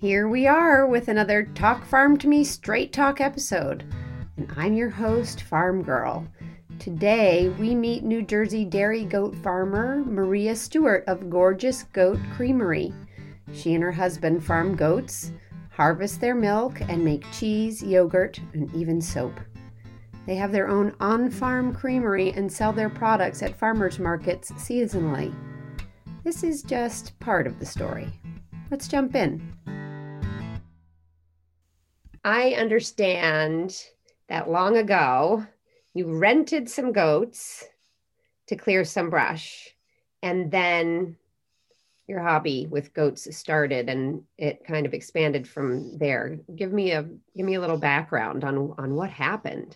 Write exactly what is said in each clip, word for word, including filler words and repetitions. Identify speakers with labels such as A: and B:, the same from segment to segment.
A: Here we are with another Talk Farm to Me Straight Talk episode. And I'm your host, Farm Girl. Today we meet New Jersey dairy goat farmer Maria Stewart of Gorgeous Goat Creamery. She and her husband farm goats, harvest their milk, and make cheese, yogurt, and even soap. They have their own on-farm creamery and sell their products at farmers markets seasonally. This is just part of the story. Let's jump in. I understand that long ago you rented some goats to clear some brush, and then your hobby with goats started and it kind of expanded from there. Give me a give me a little background on on what happened.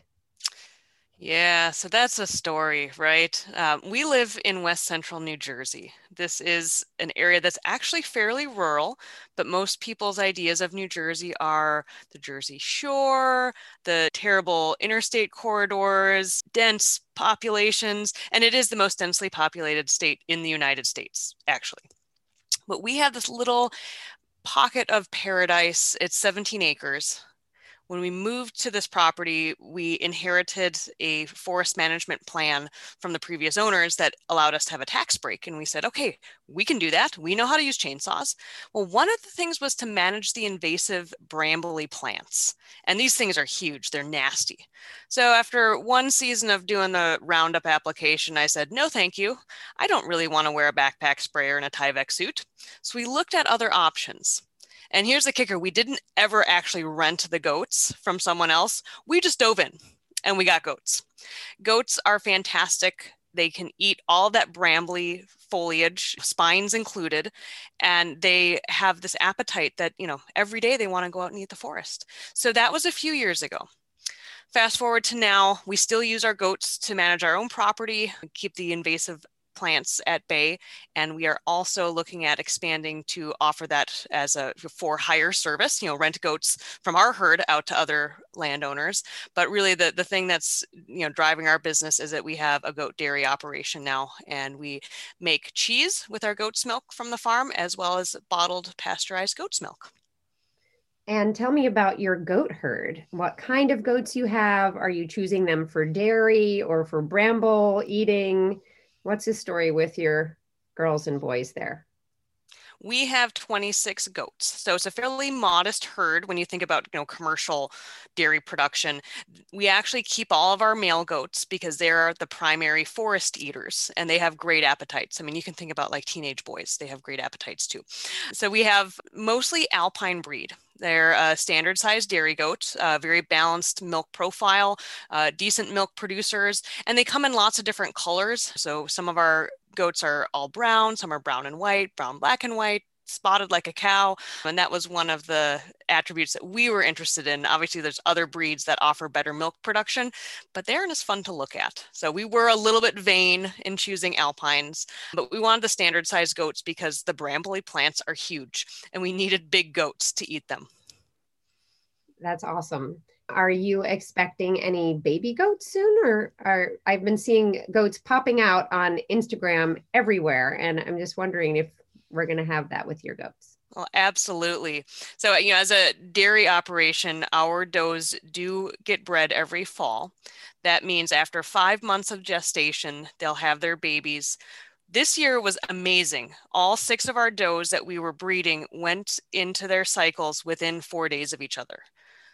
B: Yeah, so that's a story, right? Um, we live in West Central New Jersey. This is an area that's actually fairly rural, but most people's ideas of New Jersey are the Jersey Shore, the terrible interstate corridors, dense populations, and it is the most densely populated state in the United States, actually. But we have this little pocket of paradise. It's seventeen acres. When we moved to this property, we inherited a forest management plan from the previous owners that allowed us to have a tax break. And we said, okay, we can do that. We know how to use chainsaws. Well, one of the things was to manage the invasive brambly plants. And these things are huge. They're nasty. So after one season of doing the Roundup application, I said, no, thank you. I don't really want to wear a backpack sprayer and a Tyvek suit. So we looked at other options. And here's the kicker. We didn't ever actually rent the goats from someone else. We just dove in and we got goats. Goats are fantastic. They can eat all that brambly foliage, spines included, and they have this appetite that, you know, every day they want to go out and eat the forest. So that was a few years ago. Fast forward to now, we still use our goats to manage our own property, keep the invasive plants at bay, and we are also looking at expanding to offer that as a for hire service, you know, rent goats from our herd out to other landowners. But really the, the thing that's, you know, driving our business is that we have a goat dairy operation now, and we make cheese with our goat's milk from the farm, as well as bottled pasteurized goat's milk.
A: And tell me about your goat herd. What kind of goats you have? Are you choosing them for dairy or for bramble eating? What's the story with your girls and boys there?
B: We have twenty-six goats. So it's a fairly modest herd when you think about, you know, commercial dairy production. We actually keep all of our male goats because they're the primary forest eaters and they have great appetites. I mean, you can think about like teenage boys. They have great appetites too. So we have mostly alpine breed. They're a standard sized dairy goat, uh, very balanced milk profile, uh, decent milk producers, and they come in lots of different colors. So some of our goats are all brown, some are brown and white, brown, black and white, spotted like a cow. And that was one of the attributes that we were interested in. Obviously, there's other breeds that offer better milk production, but they aren't as fun to look at. So we were a little bit vain in choosing alpines, but we wanted the standard size goats because the brambly plants are huge and we needed big goats to eat them.
A: That's awesome. Are you expecting any baby goats soon? Or are I've been seeing goats popping out on Instagram everywhere, and I'm just wondering if we're going to have that with your goats.
B: Well, absolutely. So, you know, as a dairy operation, our does do get bred every fall. That means after five months of gestation, they'll have their babies. This year was amazing. All six of our does that we were breeding went into their cycles within four days of each other.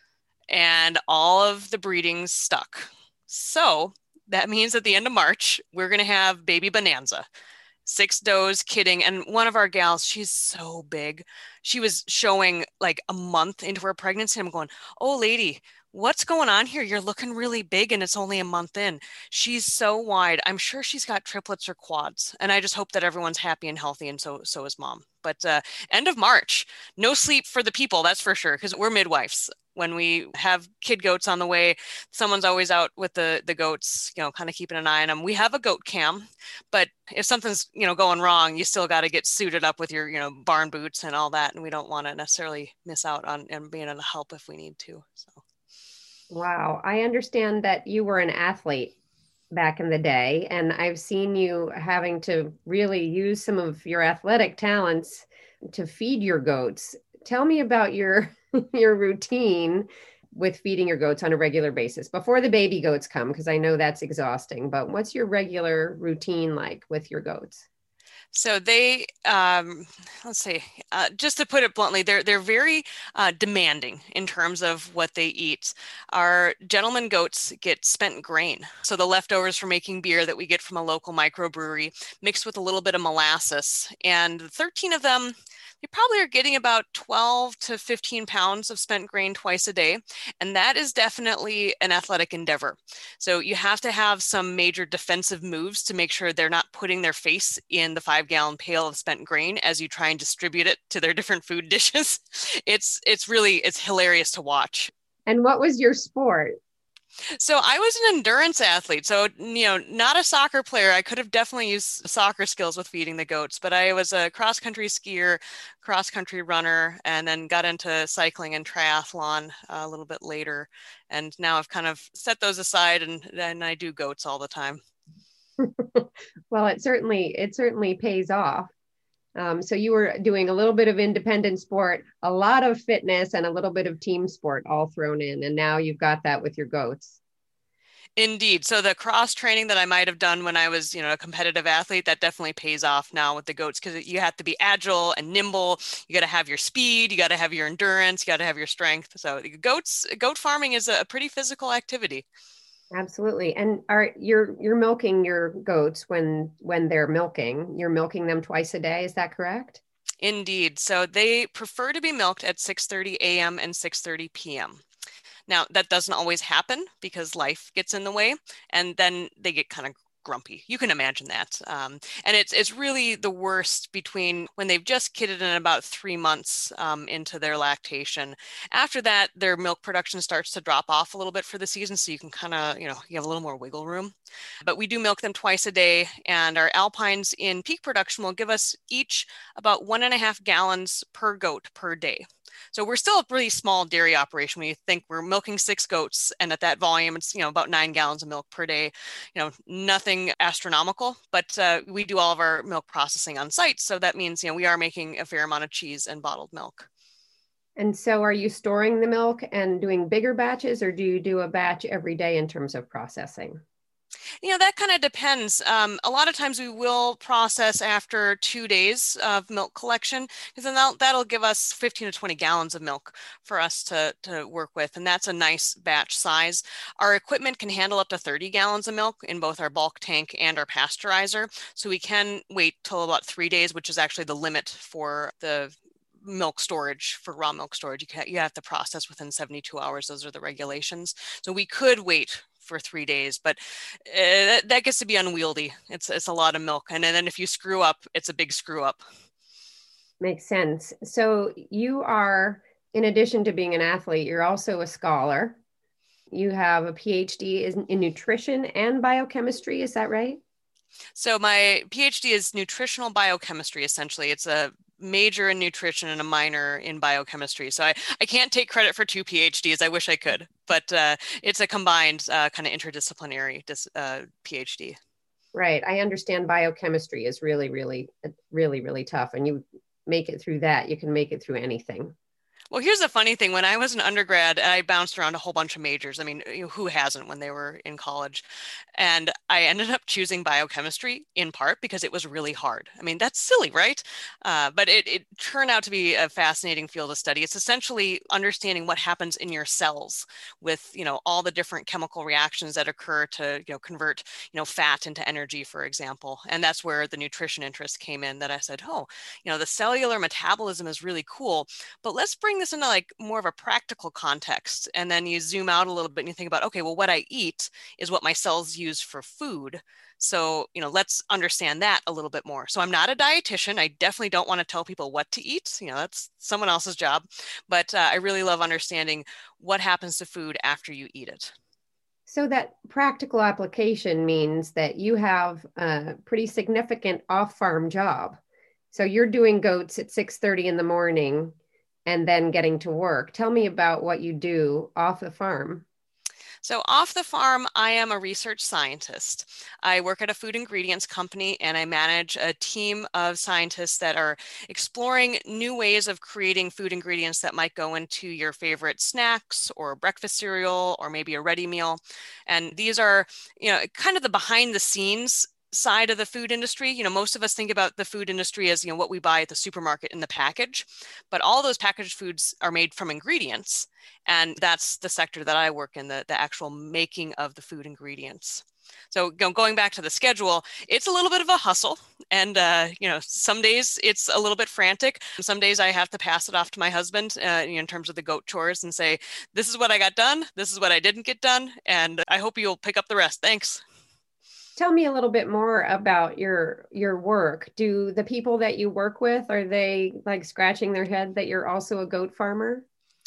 B: And all of the breedings stuck. So that means at the end of March, we're going to have baby bonanza. Six does, kidding. And one of our gals, she's so big. She was showing like a month into her pregnancy. I'm going, oh, lady, what's going on here? You're looking really big and it's only a month in. She's so wide. I'm sure she's got triplets or quads. And I just hope that everyone's happy and healthy. And so, so is mom. But uh, end of March, no sleep for the people, that's for sure, because we're midwives. When we have kid goats on the way, someone's always out with the, the goats, you know, kind of keeping an eye on them. We have a goat cam, but if something's, you know, going wrong, you still got to get suited up with your, you know, barn boots and all that. And we don't want to necessarily miss out on and being able to help if we need to. So.
A: Wow. I understand that you were an athlete back in the day, and I've seen you having to really use some of your athletic talents to feed your goats. tell me about your your routine with feeding your goats on a regular basis before the baby goats come, because I know that's exhausting. But what's your regular routine like with your goats?
B: So they, um, let's see, uh, just to put it bluntly, they're they're very uh, demanding in terms of what they eat. Our gentleman goats get spent grain, so the leftovers from making beer that we get from a local microbrewery, mixed with a little bit of molasses. And thirteen of them, they probably are getting about twelve to fifteen pounds of spent grain twice a day, and that is definitely an athletic endeavor. So you have to have some major defensive moves to make sure they're not putting their face in the five gallon pail of spent grain as you try and distribute it to their different food dishes. It's it's really it's hilarious to watch.
A: And what was your sport?
B: So I was an endurance athlete. So, you know, not a soccer player. I could have definitely used soccer skills with feeding the goats, but I was a cross country skier, cross country runner, and then got into cycling and triathlon a little bit later. And now I've kind of set those aside and, and I do goats all the time.
A: Well, it certainly it certainly pays off. Um, so you were doing a little bit of independent sport, a lot of fitness, and a little bit of team sport all thrown in. And now you've got that with your goats.
B: Indeed. So the cross training that I might have done when I was, you know, a competitive athlete, that definitely pays off now with the goats because you have to be agile and nimble. You got to have your speed, you got to have your endurance, you got to have your strength. So goats, goat farming is a pretty physical activity.
A: Absolutely. And are you're you're milking your goats when when they're milking, you're milking them twice a day, is that correct?
B: Indeed. So they prefer to be milked at six thirty a m and six thirty p m Now, that doesn't always happen because life gets in the way, and then they get kind of grumpy. You can imagine that. Um, and it's it's really the worst between when they've just kidded in about three months um, into their lactation. After that, their milk production starts to drop off a little bit for the season, so you can kind of, you know, you have a little more wiggle room. But we do milk them twice a day, and our alpines in peak production will give us each about one and a half gallons per goat per day. So we're still a pretty small dairy operation when you think we're milking six goats, and at that volume, it's, you know, about nine gallons of milk per day. You know, nothing astronomical, but uh, we do all of our milk processing on site. So that means, you know, we are making a fair amount of cheese and bottled milk.
A: And so are you storing the milk and doing bigger batches, or do you do a batch every day in terms of processing?
B: You know, that kind of depends. Um, a lot of times we will process after two days of milk collection, because then that'll, that'll give us fifteen to twenty gallons of milk for us to, to work with. And that's a nice batch size. Our equipment can handle up to thirty gallons of milk in both our bulk tank and our pasteurizer. So we can wait till about three days, which is actually the limit for the milk storage. For raw milk storage, you, can, you have to process within seventy-two hours. Those are the regulations. So we could wait for three days, but uh, that gets to be unwieldy. It's it's a lot of milk, and then if you screw up, it's a big screw up.
A: Makes sense. So you are, in addition to being an athlete, you're also a scholar. You have a PhD in, in nutrition and biochemistry. Is that right?
B: So my PhD is nutritional biochemistry. Essentially, it's a major in nutrition and a minor in biochemistry. So I, I can't take credit for two PhDs. I wish I could, but uh, it's a combined uh, kind of interdisciplinary dis, uh, PhD.
A: Right. I understand biochemistry is really, really, really, really tough. And you make it through that, you can make it through anything.
B: Well, here's the funny thing. When I was an undergrad, I bounced around a whole bunch of majors. I mean, who hasn't when they were in college? And I ended up choosing biochemistry in part because it was really hard. I mean, that's silly, right? Uh, but it, it turned out to be a fascinating field of study. It's essentially understanding what happens in your cells with, you know, all the different chemical reactions that occur to, you know, convert, you know, fat into energy, for example. And that's where the nutrition interest came in, that I said, oh, you know, the cellular metabolism is really cool, but let's bring this into like more of a practical context. And then you zoom out a little bit and you think about, okay, well, what I eat is what my cells use for food. So, you know, let's understand that a little bit more. So I'm not a dietitian. I definitely don't want to tell people what to eat. You know, that's someone else's job. But uh, I really love understanding what happens to food after you eat it.
A: So that practical application means that you have a pretty significant off-farm job. So you're doing goats at six thirty in the morning and then getting to work. Tell me about what you do off the farm.
B: So off the farm, I am a research scientist. I work at a food ingredients company and I manage a team of scientists that are exploring new ways of creating food ingredients that might go into your favorite snacks or breakfast cereal or maybe a ready meal. And these are, you know, kind of the behind the scenes side of the food industry. You know, most of us think about the food industry as, you know, what we buy at the supermarket in the package, but all those packaged foods are made from ingredients. And that's the sector that I work in, the, the actual making of the food ingredients. So you know, going back to the schedule, it's a little bit of a hustle. And, uh, you know, some days it's a little bit frantic. Some days I have to pass it off to my husband uh, in terms of the goat chores and say, this is what I got done. This is what I didn't get done. And I hope you'll pick up the rest. Thanks.
A: Tell me a little bit more about your your work. Do the people that you work with, are they like scratching their head that you're also a goat farmer?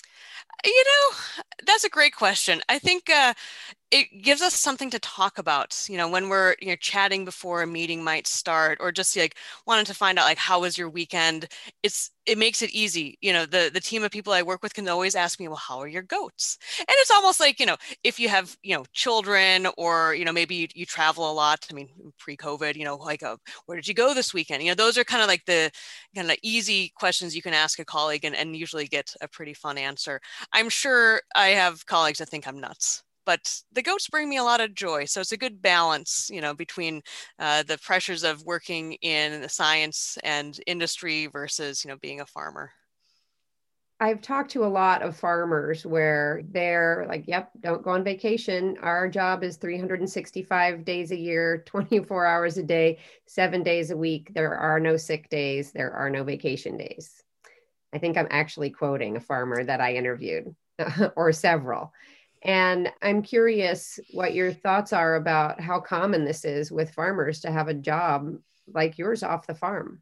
B: You know, that's a great question. I think uh, it gives us something to talk about, you know, when we're, you know, chatting before a meeting might start, or just like wanting to find out like, how was your weekend? It's, it makes it easy. You know, the, the team of people I work with can always ask me, well, how are your goats? And it's almost like, you know, if you have, you know, children or, you know, maybe you, you travel a lot. I mean, pre-COVID, you know, like, uh, where did you go this weekend? You know, those are kind of like the kind of easy questions you can ask a colleague and, and usually get a pretty fun answer. I'm sure I have colleagues that think I'm nuts, but the goats bring me a lot of joy. So it's a good balance, you know, between uh, the pressures of working in science and industry versus, you know, being a farmer.
A: I've talked to a lot of farmers where they're like, yep, don't go on vacation. Our job is three hundred sixty-five days a year, twenty-four hours a day, seven days a week. There are no sick days. There are no vacation days. I think I'm actually quoting a farmer that I interviewed or several. And I'm curious what your thoughts are about how common this is with farmers to have a job like yours off the farm.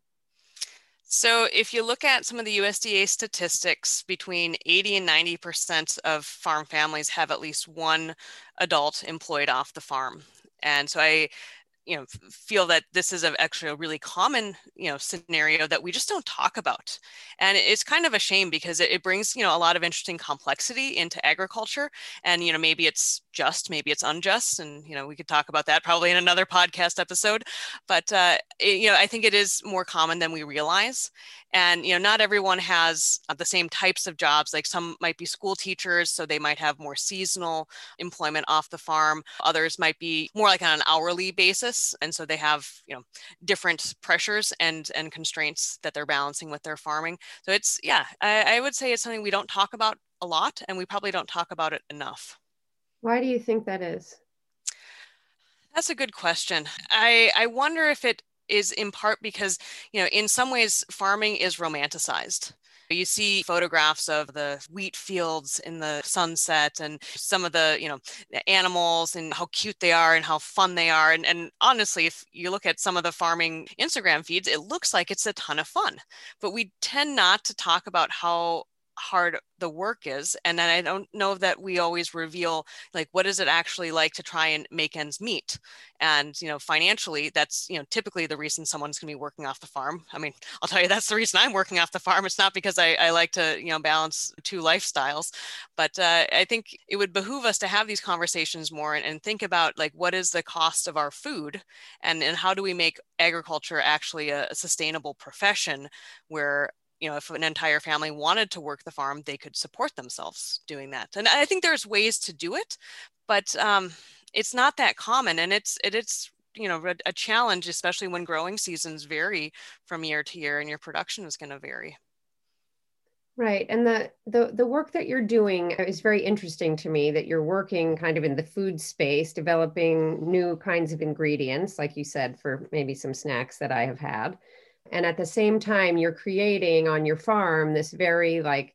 B: So if you look at some of the U S D A statistics, between eighty and ninety percent of farm families have at least one adult employed off the farm. And so I you know, feel that this is a, actually a really common, you know, scenario that we just don't talk about. And it's kind of a shame because it, it brings, you know, a lot of interesting complexity into agriculture. And, you know, maybe it's just, maybe it's unjust. And, you know, we could talk about that probably in another podcast episode. But, uh, it, you know, I think it is more common than we realize. And, you know, not everyone has the same types of jobs. Like some might be school teachers, so they might have more seasonal employment off the farm. Others might be more like on an hourly basis. And so they have, you know, different pressures and, and constraints that they're balancing with their farming. So it's, yeah, I, I would say it's something we don't talk about a lot, and we probably don't talk about it enough.
A: Why do you think that is?
B: That's a good question. I, I wonder if it is in part because, you know, in some ways farming is romanticized. You see photographs of the wheat fields in the sunset and some of the, you know, the animals and how cute they are and how fun they are. And, and honestly, if you look at some of the farming Instagram feeds, it looks like it's a ton of fun. But we tend not to talk about how hard the work is. And then I don't know that we always reveal, like, what is it actually like to try and make ends meet? And, you know, financially, that's, you know, typically the reason someone's going to be working off the farm. I mean, I'll tell you, that's the reason I'm working off the farm. It's not because I, I like to, you know, balance two lifestyles, but uh, I think it would behoove us to have these conversations more and, and think about, like, what is the cost of our food, and, and how do we make agriculture actually a, a sustainable profession where, you know, if an entire family wanted to work the farm, they could support themselves doing that. And I think there's ways to do it, but um, it's not that common. And it's, it, it's, you know, a challenge, especially when growing seasons vary from year to year and your production is going to vary.
A: Right. And the, the the work that you're doing is very interesting to me, that you're working kind of in the food space, developing new kinds of ingredients, like you said, for maybe some snacks that I have had. And at the same time, you're creating on your farm this very like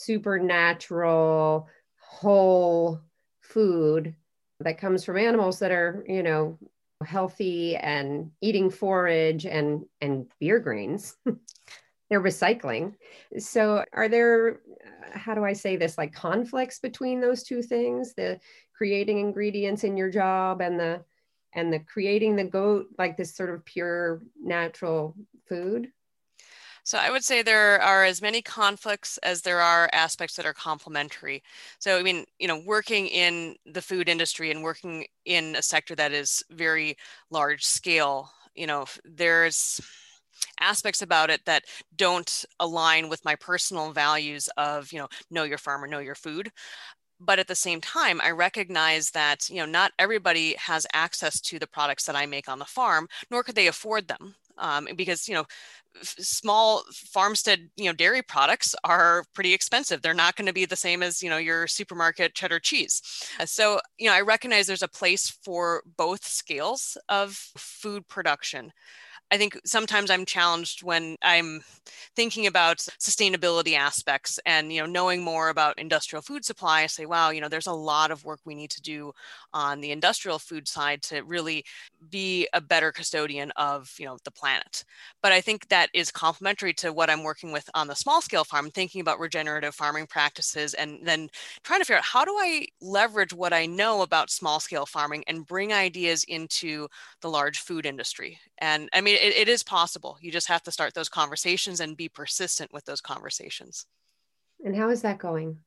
A: supernatural, whole food that comes from animals that are, you know, healthy and eating forage and and beer grains. They're recycling. So are there, uh, how do I say this, like conflicts between those two things, the creating ingredients in your job and the and the creating the goat, like this sort of pure natural food?
B: So I would say there are as many conflicts as there are aspects that are complementary. So, I mean, you know, working in the food industry and working in a sector that is very large scale, you know, there's aspects about it that don't align with my personal values of, you know, know your farmer, know your food. But at the same time, I recognize that, you know, not everybody has access to the products that I make on the farm, nor could they afford them. Um, because, you know, small farmstead, you know, dairy products are pretty expensive. They're not going to be the same as, you know, your supermarket cheddar cheese. So, you know, I recognize there's a place for both scales of food production. I think sometimes I'm challenged when I'm thinking about sustainability aspects and, you know, knowing more about industrial food supply. I say, wow, you know, there's a lot of work we need to do on the industrial food side to really be a better custodian of, you know, the planet. But I think that is complementary to what I'm working with on the small scale farm, thinking about regenerative farming practices and then trying to figure out how do I leverage what I know about small scale farming and bring ideas into the large food industry. And I mean, it, it is possible. You just have to start those conversations and be persistent with those conversations.
A: And how is that going?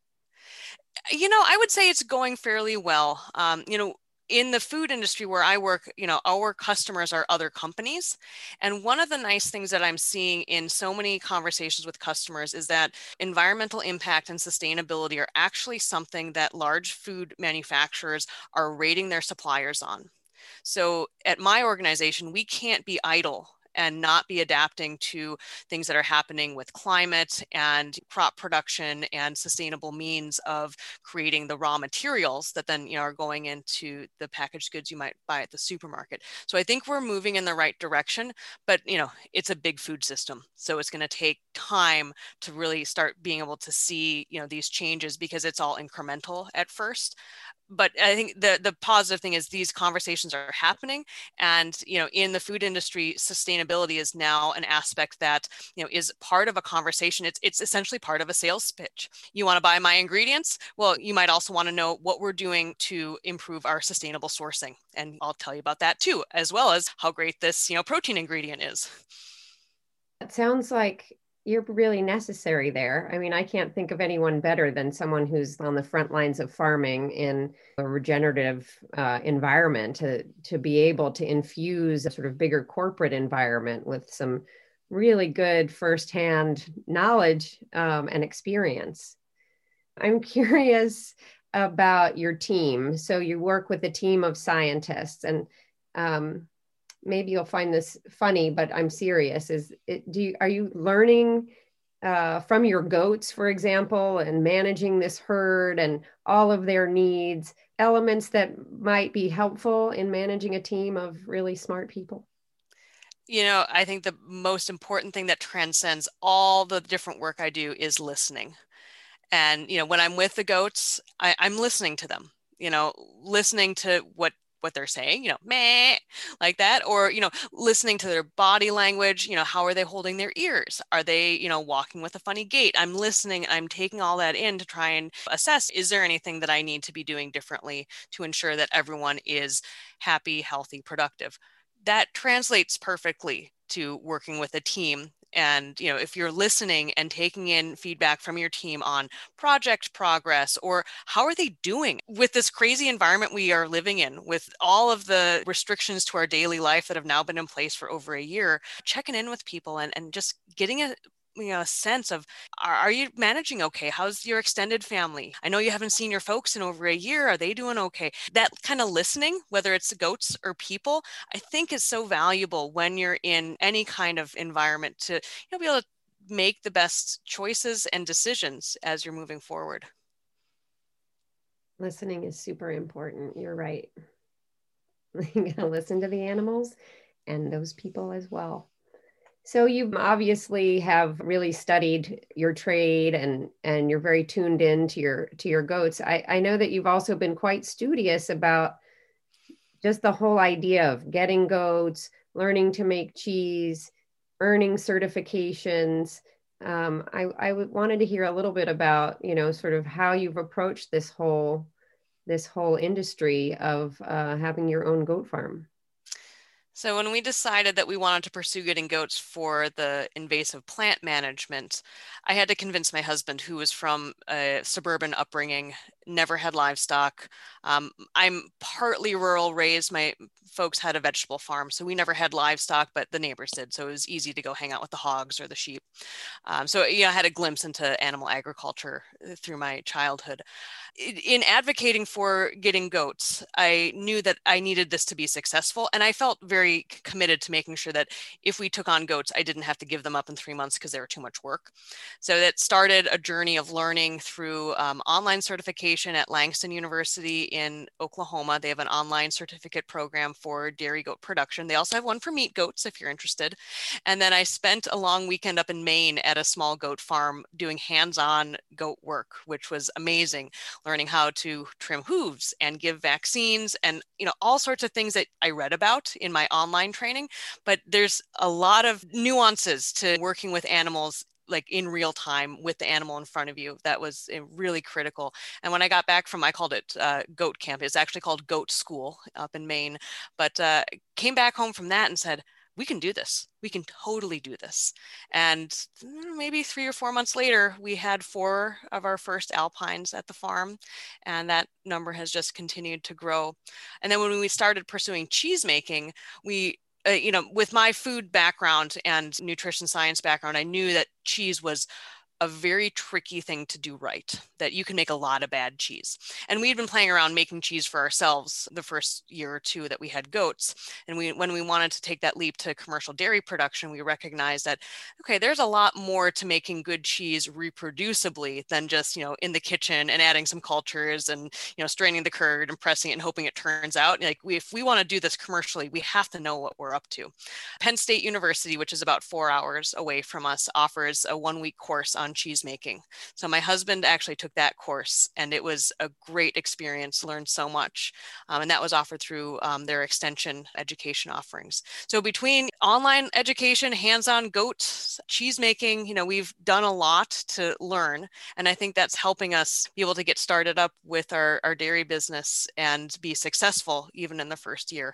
B: You know, I would say it's going fairly well. Um, you know, in the food industry where I work, you know, our customers are other companies. And one of the nice things that I'm seeing in so many conversations with customers is that environmental impact and sustainability are actually something that large food manufacturers are rating their suppliers on. So at my organization, we can't be idle and not be adapting to things that are happening with climate and crop production and sustainable means of creating the raw materials that then, you know, are going into the packaged goods you might buy at the supermarket. So I think we're moving in the right direction, but, you know, it's a big food system. So it's going to take time to really start being able to see, you know, these changes because it's all incremental at first. But I think the the positive thing is these conversations are happening, and you know, in the food industry, sustainability is now an aspect that, you know, is part of a conversation. It's it's essentially part of a sales pitch. You want to buy my ingredients? Well, you might also want to know what we're doing to improve our sustainable sourcing, and I'll tell you about that too, as well as how great this, you know, protein ingredient is.
A: It sounds like you're really necessary there. I mean, I can't think of anyone better than someone who's on the front lines of farming in a regenerative uh, environment to to be able to infuse a sort of bigger corporate environment with some really good firsthand knowledge um, and experience. I'm curious about your team. So you work with a team of scientists, and um, maybe you'll find this funny, but I'm serious. Is it, do you, are you learning uh, from your goats, for example, and managing this herd and all of their needs, elements that might be helpful in managing a team of really smart people?
B: You know, I think the most important thing that transcends all the different work I do is listening. And, you know, when I'm with the goats, I, I'm listening to them, you know, listening to what what they're saying, you know, meh, like that, or, you know, listening to their body language, you know, how are they holding their ears? Are they, you know, walking with a funny gait? I'm listening, I'm taking all that in to try and assess, is there anything that I need to be doing differently to ensure that everyone is happy, healthy, productive? That translates perfectly to working with a team. And, you know, if you're listening and taking in feedback from your team on project progress or how are they doing with this crazy environment we are living in, with all of the restrictions to our daily life that have now been in place for over a year, checking in with people and, and just getting a you know, a sense of, are, are you managing okay? How's your extended family? I know you haven't seen your folks in over a year. Are they doing okay? That kind of listening, whether it's the goats or people, I think is so valuable when you're in any kind of environment to, you know, be able to make the best choices and decisions as you're moving forward.
A: Listening is super important. You're right. You gotta listen to the animals and those people as well. So you obviously have really studied your trade and and you're very tuned in to your to your goats. I, I know that you've also been quite studious about just the whole idea of getting goats, learning to make cheese, earning certifications. Um, I, I wanted to hear a little bit about, you know, sort of how you've approached this whole this whole industry of uh, having your own goat farm.
B: So when we decided that we wanted to pursue getting goats for the invasive plant management, I had to convince my husband, who was from a suburban upbringing, never had livestock. Um, I'm partly rural raised. My folks had a vegetable farm, so we never had livestock, but the neighbors did. So it was easy to go hang out with the hogs or the sheep. Um, so, you know, I had a glimpse into animal agriculture uh, through my childhood. In advocating for getting goats, I knew that I needed this to be successful. And I felt very committed to making sure that if we took on goats, I didn't have to give them up in three months because they were too much work. So that started a journey of learning through um, online certification at Langston University in Oklahoma. They have an online certificate program for dairy goat production. They also have one for meat goats if you're interested. And then I spent a long weekend up in Maine at a small goat farm doing hands-on goat work, which was amazing, learning how to trim hooves and give vaccines and, you know, all sorts of things that I read about in my online training. But there's a lot of nuances to working with animals like in real time with the animal in front of you. That was really critical. And when I got back from, I called it uh, goat camp. It's actually called goat school up in Maine, but uh, came back home from that and said, we can do this. We can totally do this. And maybe three or four months later, we had four of our first alpines at the farm, and that number has just continued to grow. And then when we started pursuing cheese making, we uh, you know, with my food background and nutrition science background, I knew that cheese was a very tricky thing to do right, that you can make a lot of bad cheese. And we'd been playing around making cheese for ourselves the first year or two that we had goats. And we, when we wanted to take that leap to commercial dairy production, we recognized that, okay, there's a lot more to making good cheese reproducibly than just, you know, in the kitchen and adding some cultures and, you know, straining the curd and pressing it and hoping it turns out. Like we, if we want to do this commercially, we have to know what we're up to. Penn State University, which is about four hours away from us, offers a one week course on cheese making. So my husband actually took that course, and it was a great experience, learned so much. Um, and that was offered through um, their extension education offerings. So between online education, hands-on goat, cheese making, you know, we've done a lot to learn. And I think that's helping us be able to get started up with our, our dairy business and be successful even in the first year.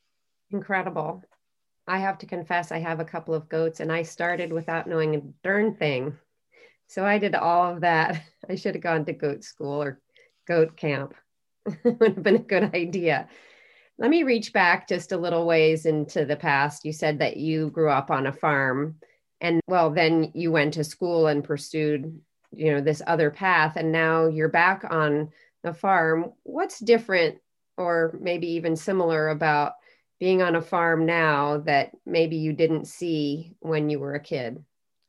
A: Incredible. I have to confess, I have a couple of goats, and I started without knowing a darn thing. So I did all of that. I should have gone to goat school or goat camp. Would have been a good idea. Let me reach back just a little ways into the past. You said that you grew up on a farm, and well, then you went to school and pursued, you know, this other path, and now you're back on the farm. What's different or maybe even similar about being on a farm now that maybe you didn't see when you were a kid?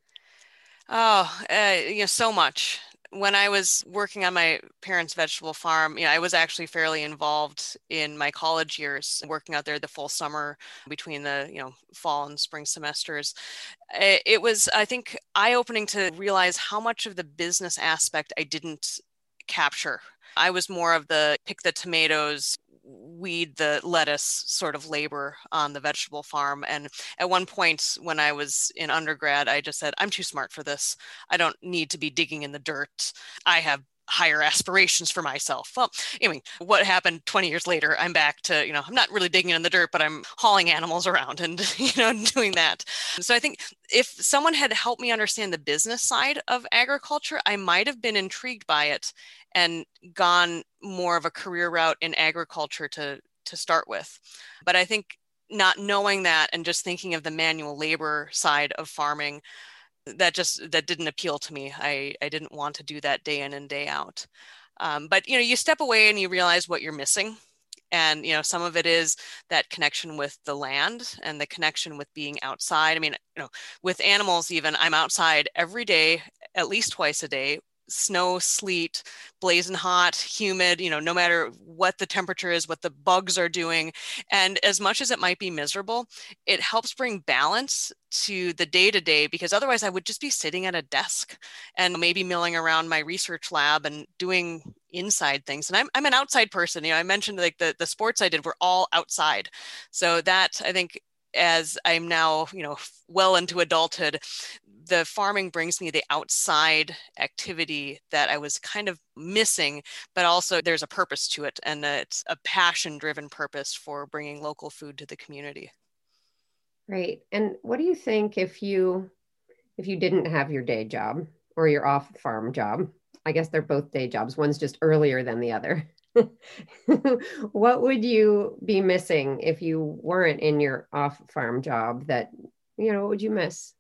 B: Oh, uh, you know, so much. When I was working on my parents' vegetable farm, you know, I was actually fairly involved in my college years, working out there the full summer between the, you know, fall and spring semesters. It, it was, I think, eye-opening to realize how much of the business aspect I didn't capture. I was more of the pick the tomatoes, weed the lettuce sort of labor on the vegetable farm. And at one point when I was in undergrad, I just said, I'm too smart for this. I don't need to be digging in the dirt. I have higher aspirations for myself. Well, I mean, what happened twenty years later, I'm back to, you know, I'm not really digging in the dirt, but I'm hauling animals around and, you know, doing that. So I think if someone had helped me understand the business side of agriculture, I might have been intrigued by it and gone more of a career route in agriculture to, to start with. But I think not knowing that and just thinking of the manual labor side of farming, that just that didn't appeal to me. I, I didn't want to do that day in and day out. Um, but you know, you step away and you realize what you're missing. And you know, some of it is that connection with the land and the connection with being outside. I mean, you know, with animals, even I'm outside every day, at least twice a day, snow, sleet, blazing hot, humid, you know, no matter what the temperature is, what the bugs are doing. And as much as it might be miserable, it helps bring balance to the day to day, because otherwise I would just be sitting at a desk and maybe milling around my research lab and doing inside things. And I'm, I'm an outside person. You know, I mentioned like the, the sports I did were all outside. So that I think as I'm now, you know, well into adulthood, the farming brings me the outside activity that I was kind of missing, but also there's a purpose to it. And it's a passion driven purpose for bringing local food to the community.
A: Right. And what do you think if you if you didn't have your day job or your off farm job? I guess they're both day jobs. One's just earlier than the other. What would you be missing if you weren't in your off farm job that, you know, what would you miss?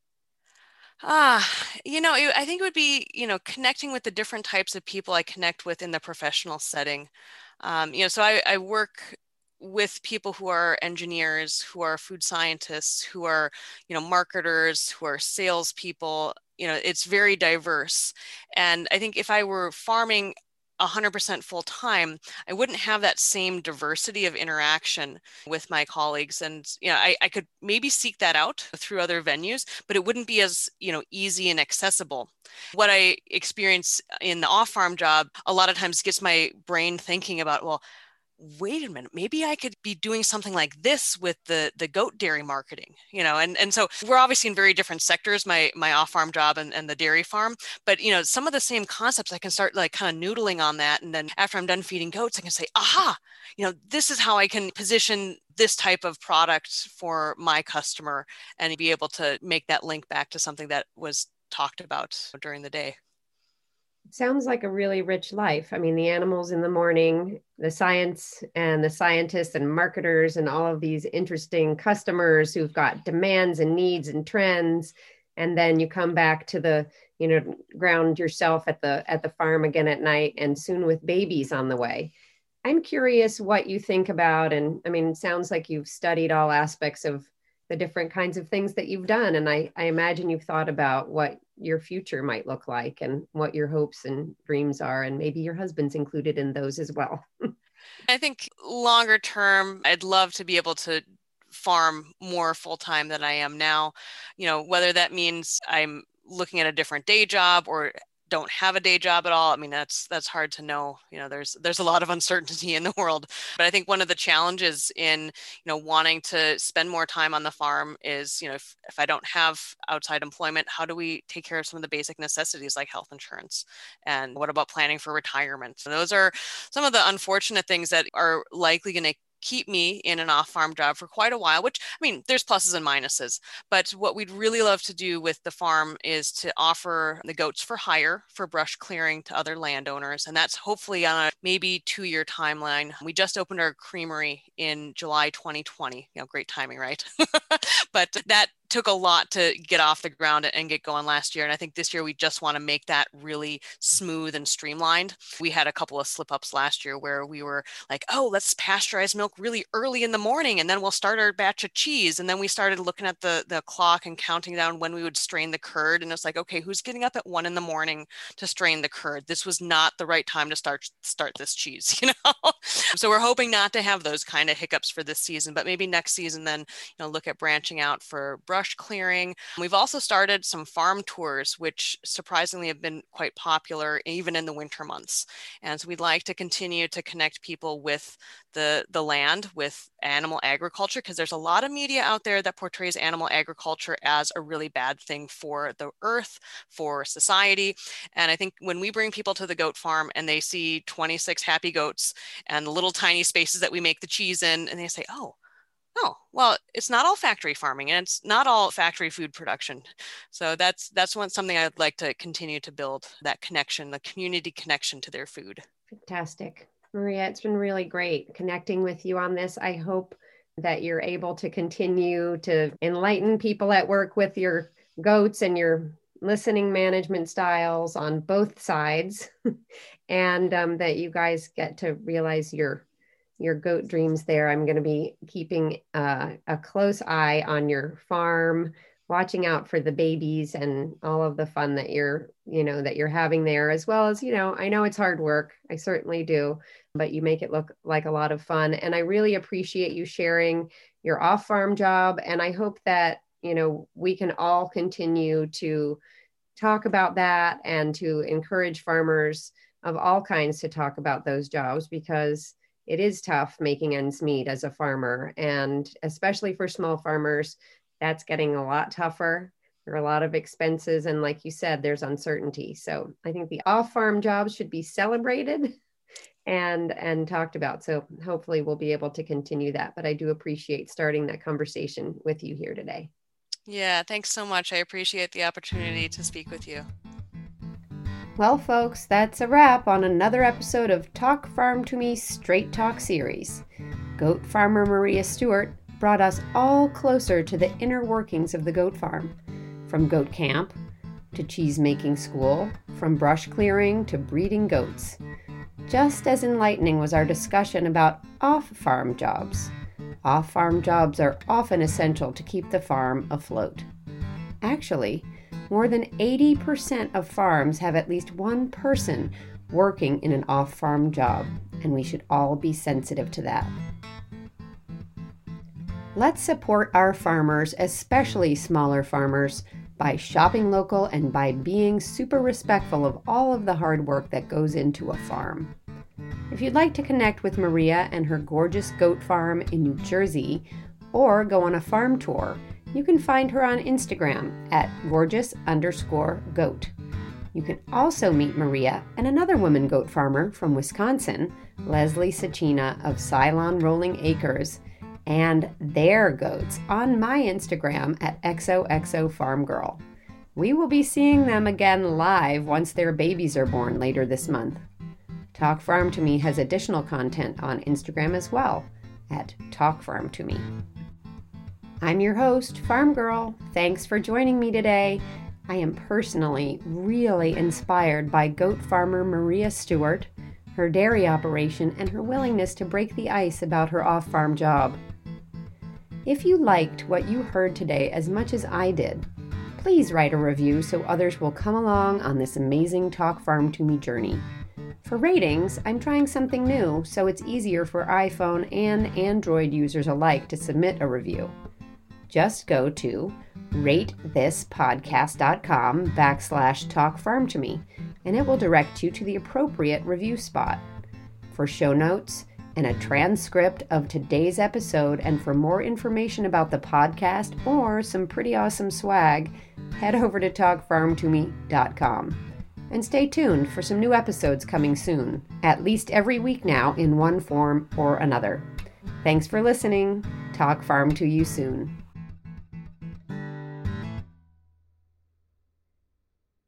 B: Ah, you know, it, I think it would be, you know, connecting with the different types of people I connect with in the professional setting. Um, you know, so I, I work with people who are engineers, who are food scientists, who are, you know, marketers, who are salespeople. You know, it's very diverse. And I think if I were farming one hundred percent full time, I wouldn't have that same diversity of interaction with my colleagues. And, you know, I, I could maybe seek that out through other venues, but it wouldn't be as, you know, easy and accessible. What I experience in the off farm job a lot of times gets my brain thinking about, well, wait a minute, maybe I could be doing something like this with the the goat dairy marketing, you know, and and so we're obviously in very different sectors, my my off-farm job and, and the dairy farm, but you know, some of the same concepts I can start like kind of noodling on that. And then after I'm done feeding goats, I can say, aha, you know, this is how I can position this type of product for my customer and be able to make that link back to something that was talked about during the day.
A: Sounds like a really rich life. I mean, the animals in the morning, the science and the scientists and marketers and all of these interesting customers who've got demands and needs and trends. And then you come back to the, you know, ground yourself at the at the farm again at night and soon with babies on the way. I'm curious what you think about, and I mean, it sounds like you've studied all aspects of the different kinds of things that you've done. And I, I imagine you've thought about what your future might look like and what your hopes and dreams are. And maybe your husband's included in those as well.
B: I think longer term, I'd love to be able to farm more full time than I am now. You know, whether that means I'm looking at a different day job or don't have a day job at all. I mean, that's that's hard to know. You know, there's there's a lot of uncertainty in the world. But I think one of the challenges in, you know, wanting to spend more time on the farm is, you know, if, if I don't have outside employment, how do we take care of some of the basic necessities like health insurance? And what about planning for retirement? So those are some of the unfortunate things that are likely going to keep me in an off-farm job for quite a while, which, I mean, there's pluses and minuses. But what we'd really love to do with the farm is to offer the goats for hire for brush clearing to other landowners. And that's hopefully on a maybe two-year timeline. We just opened our creamery in July twenty twenty. You know, great timing, right? But that took a lot to get off the ground and get going last year. And I think this year we just want to make that really smooth and streamlined. We had a couple of slip ups last year where we were like, oh, let's pasteurize milk really early in the morning and then we'll start our batch of cheese. And then we started looking at the, the clock and counting down when we would strain the curd. And it's like, okay, who's getting up at one in the morning to strain the curd? This was not the right time to start start this cheese, you know? So we're hoping not to have those kind of hiccups for this season, but maybe next season then, you know, look at branching out for brush clearing. We've also started some farm tours, which surprisingly have been quite popular even in the winter months. And so we'd like to continue to connect people with the, the land, with animal agriculture, because there's a lot of media out there that portrays animal agriculture as a really bad thing for the earth, for society. And I think when we bring people to the goat farm and they see twenty-six happy goats and the little tiny spaces that we make the cheese in, and they say, oh, Oh, well, it's not all factory farming and it's not all factory food production. So that's that's one something I'd like to continue to build, that connection, the community connection to their food.
A: Fantastic. Maria, it's been really great connecting with you on this. I hope that you're able to continue to enlighten people at work with your goats and your listening management styles on both sides, and um, that you guys get to realize your your goat dreams there. I'm going to be keeping uh, a close eye on your farm, watching out for the babies and all of the fun that you're, you know, that you're having there, as well as, you know, I know it's hard work. I certainly do, but you make it look like a lot of fun. And I really appreciate you sharing your off-farm job. And I hope that, you know, we can all continue to talk about that and to encourage farmers of all kinds to talk about those jobs, because it is tough making ends meet as a farmer. And especially for small farmers, that's getting a lot tougher. There are a lot of expenses. And like you said, there's uncertainty. So I think the off farm jobs should be celebrated and and talked about. So hopefully we'll be able to continue that. But I do appreciate starting that conversation with you here today.
B: Yeah, thanks so much. I appreciate the opportunity to speak with you.
A: Well, folks, that's a wrap on another episode of Talk Farm to Me Straight Talk series. Goat farmer Maria Stewart brought us all closer to the inner workings of the goat farm, from goat camp to cheese making school, from brush clearing to breeding goats. Just as enlightening was our discussion about off-farm jobs. Off-farm jobs are often essential to keep the farm afloat. Actually, more than eighty percent of farms have at least one person working in an off-farm job, and we should all be sensitive to that. Let's support our farmers, especially smaller farmers, by shopping local and by being super respectful of all of the hard work that goes into a farm. If you'd like to connect with Maria and her gorgeous goat farm in New Jersey, or go on a farm tour, you can find her on Instagram at gorgeous underscore goat. You can also meet Maria and another woman goat farmer from Wisconsin, Leslie Sacchina of Cylon Rolling Acres, and their goats on my Instagram at X O X O Farm Girl. We will be seeing them again live once their babies are born later this month. Talk Farm to Me has additional content on Instagram as well at Talk Farm to Me. I'm your host, Farm Girl. Thanks for joining me today. I am personally really inspired by goat farmer Maria Stewart, her dairy operation, and her willingness to break the ice about her off-farm job. If you liked what you heard today as much as I did, please write a review so others will come along on this amazing Talk Farm to Me journey. For ratings, I'm trying something new, so it's easier for iPhone and Android users alike to submit a review. Just go to ratethispodcast.com backslash talk farm to me, and it will direct you to the appropriate review spot. For show notes and a transcript of today's episode, and for more information about the podcast or some pretty awesome swag, head over to talk farm to me dot com. And stay tuned for some new episodes coming soon, at least every week now in one form or another. Thanks for listening. Talk Farm to you soon.